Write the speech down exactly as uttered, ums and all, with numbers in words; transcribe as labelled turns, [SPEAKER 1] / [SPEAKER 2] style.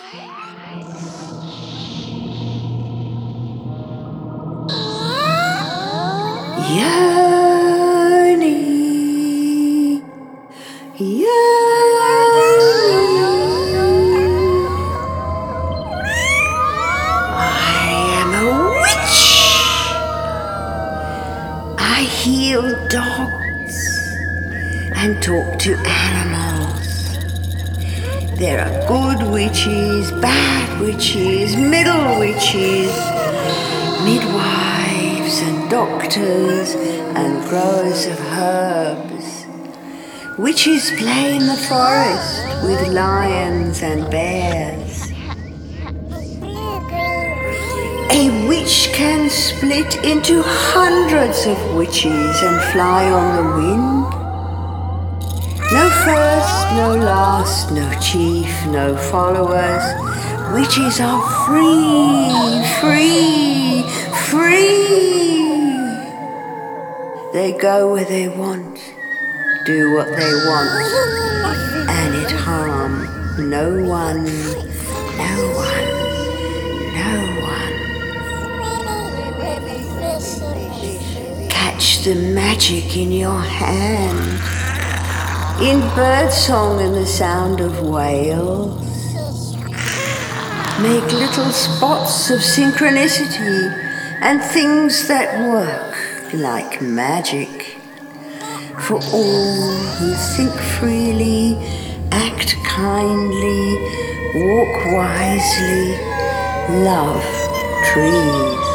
[SPEAKER 1] Yearning, yearning. I am a witch. I heal dogs and talk to animals. There are good witches, bad witches, middle witches, midwives and doctors and growers of herbs. Witches play in the forest with lions and bears. A witch can split into hundreds of witches and fly on the wind. No first, no last, no chief, no followers. Witches are free, free, free. They go where they want, do what they want, and it harm no one, no one, no one. Catch the magic in your hand, in birdsong and the sound of whales. Make little spots of synchronicity and things that work like magic. For all who think freely, act kindly, walk wisely, love trees.